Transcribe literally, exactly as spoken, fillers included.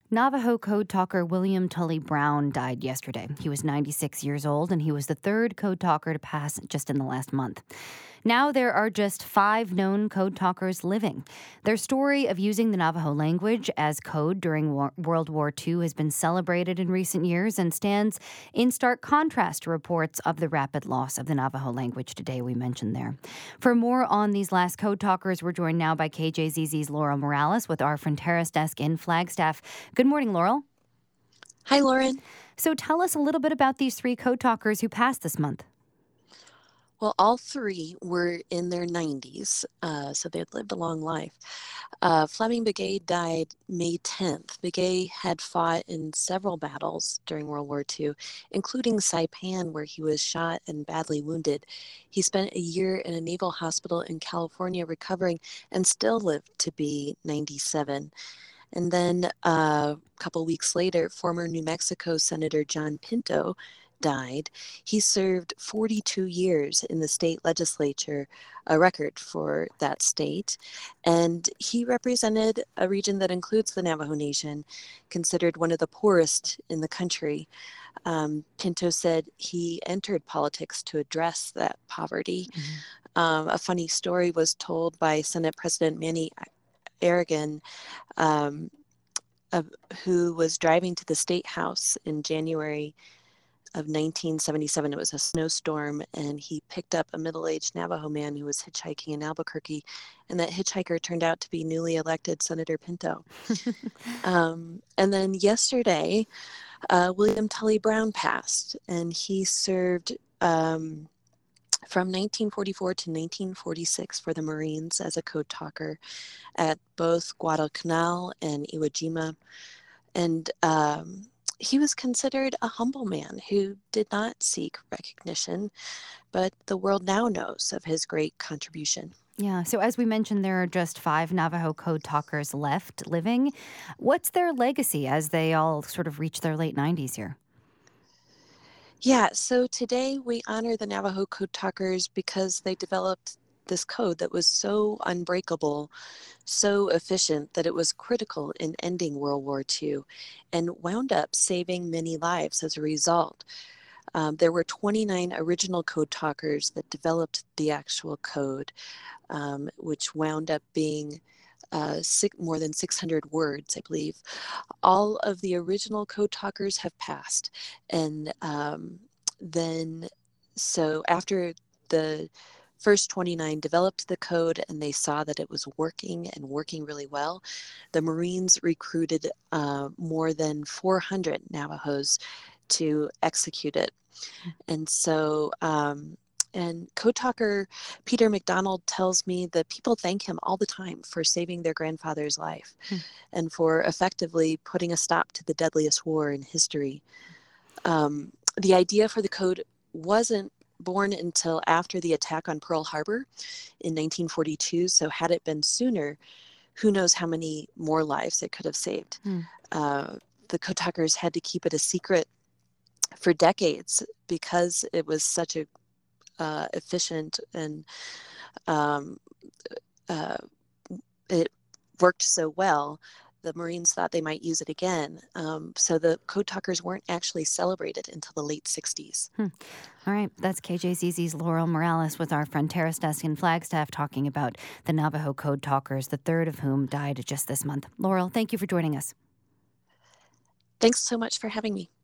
Navajo code talker William Tully Brown died yesterday. He was ninety-six years old, and he was the third code talker to pass just in the last month. Now there are just five known code talkers living. Their story of using the Navajo language as code during war- World War Two has been celebrated in recent years and stands in stark contrast to reports of the rapid loss of the Navajo language today we mentioned there. For more on these last code talkers, we're joined now by K J Z Z's Laurel Morales with our Fronteras desk in Flagstaff. Good morning, Laurel. Hi, Lauren. So tell us a little bit about these three code talkers who passed this month. Well, all three were in their nineties, uh, so they had lived a long life. Uh, Fleming Begay died May tenth. Begay had fought in several battles during World War Two, including Saipan, where he was shot and badly wounded. He spent a year in a naval hospital in California recovering and still lived to be ninety-seven. And then uh, a couple weeks later, former New Mexico Senator John Pinto died. He served forty-two years in the state legislature, a record for that state. And he represented a region that includes the Navajo Nation, considered one of the poorest in the country. Um, Pinto said he entered politics to address that poverty. Mm-hmm. Um, a funny story was told by Senate President Manny Aragon, um, uh, who was driving to the State House in January of nineteen seventy-seven. It was a snowstorm, and he picked up a middle-aged Navajo man who was hitchhiking in Albuquerque, and that hitchhiker turned out to be newly elected Senator Pinto. um, and then yesterday, uh, William Tully Brown passed, and he served um, from nineteen forty-four to nineteen forty-six for the Marines as a code talker at both Guadalcanal and Iwo Jima. And um, he was considered a humble man who did not seek recognition, but the world now knows of his great contribution. Yeah, so as we mentioned, there are just five Navajo code talkers left living. What's their legacy as they all sort of reach their late nineties here? Yeah, so today we honor the Navajo code talkers because they developed this code that was so unbreakable, so efficient that it was critical in ending World War Two and wound up saving many lives as a result. Um, there were twenty-nine original code talkers that developed the actual code, um, which wound up being uh, six, more than six hundred words, I believe. All of the original code talkers have passed. And um, then, so after the first twenty-nine developed the code and they saw that it was working and working really well, the Marines recruited uh, more than four hundred Navajos to execute it. And so, um, and code talker Peter McDonald tells me that people thank him all the time for saving their grandfather's life hmm. and for effectively putting a stop to the deadliest war in history. Um, the idea for the code wasn't born until after the attack on Pearl Harbor in nineteen forty-two. So had it been sooner, who knows how many more lives it could have saved. Hmm. Uh, the code talkers had to keep it a secret for decades because it was such a uh, efficient and um, uh, it worked so well. The Marines thought they might use it again. Um, so the code talkers weren't actually celebrated until the late sixties. Hmm. All right. That's K J Z Z's Laurel Morales with our Fronteras desk in Flagstaff talking about the Navajo code talkers, the third of whom died just this month. Laurel, thank you for joining us. Thanks so much for having me.